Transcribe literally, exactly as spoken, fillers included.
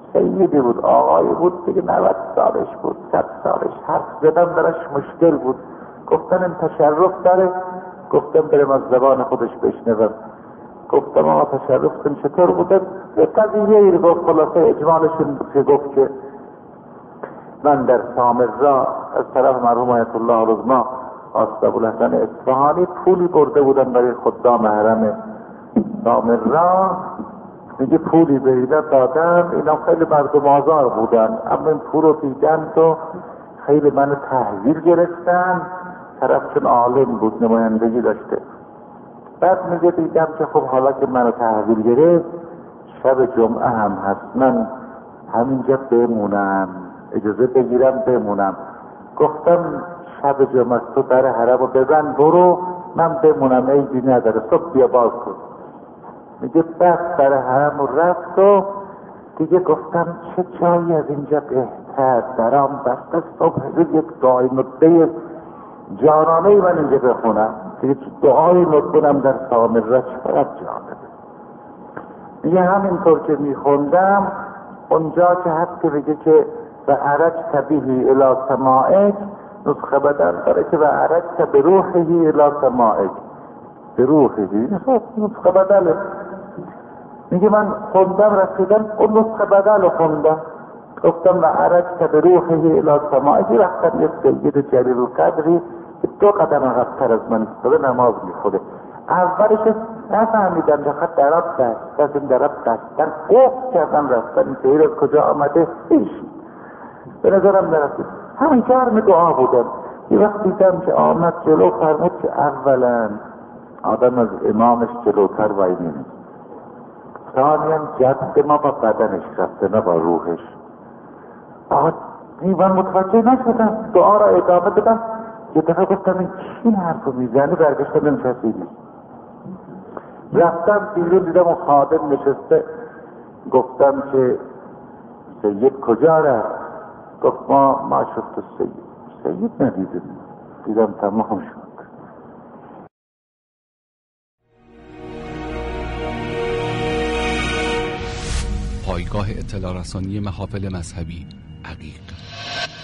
سیدی بود، آقایی بود دیگه، نود سالش بود، صد سالش، حرف زدن درش مشکل بود. گفتن این تشرف داره، گفتم بریم از زبان خودش بشنوم. گفتم آقا تشرف کن چطور بوده؟ یه قضیه ای رو گفت، خلاصه اجمالشون که گفت که من در سامرا از طرف مرحوم آیت الله العظمی آصف ابوالحسن اصفهانی پولی برده بودن برای خدام حرم سامرا. میگه پولی به اینا دادم، اینا خیلی مردم آزار بودن، اما این پول رو دیدن تو خیلی منو تحویل گرفتن. طرف چون عالم بود، نمایندگی داشته. بعد میگه دیدم که خب حالا که منو تحویل گرفت، شب جمعه هم هست، من همینجا بمونم، اجازه بگیرم بمونم. گفتم شب جمعه تو در حرم رو بزن برو، من بمونم، ایدی نداره، صبح بیا باز کن. میگه بعد در حرم رفت و دیگه گفتم چه جایی از اینجا بهتر، درام بسته صبح یک دعای نطبه جانانه ای من اینجا بخونم، دیگه دعای نطبونم در سامرا چقدر جانبه. میگه همینطور که میخوندم اونجا که هست که بگه که و عرج تبیهی الی سماعک، نسخه بدن داره که و عرج تبی روحهی الی سماعک، به روحهی نسخه بدله. میگه من خوندم رسیدم اون نسخه بدل خوندم، گفتم و عرج تبی روحهی الی سماعک. رفتم یک سید جلیل القدری که دو قدم عقب‌تر از من ایستاده نماز میخوره. اولش نفهمیدم که خط دراب دست از این دراب دستن اوه کردم رفتن این سیر از کجا آمده ایش به نظرم نرسید. همین گرم دعا بودم. یه وقت دیدم که آمد جلو فرمود که اولا آدم از امامش جلوتر وای نمیست، ثانیا جد ما با بدنش رفته نه با روحش. آقا من متوجه نشدم، دعا را ادامه دادم. یه دفعه گفتم این چی حرف رو میزنه؟ برگشتم این کسی نیست. رفتم بیرون دیدم اون خادم نشسته. گفتم که سید کجا رفت؟ گفت ما ما شفت سید سید ندیدم. دیدم تمام شد. پایگاه اطلاع رسانی محافل مذهبی عقیق.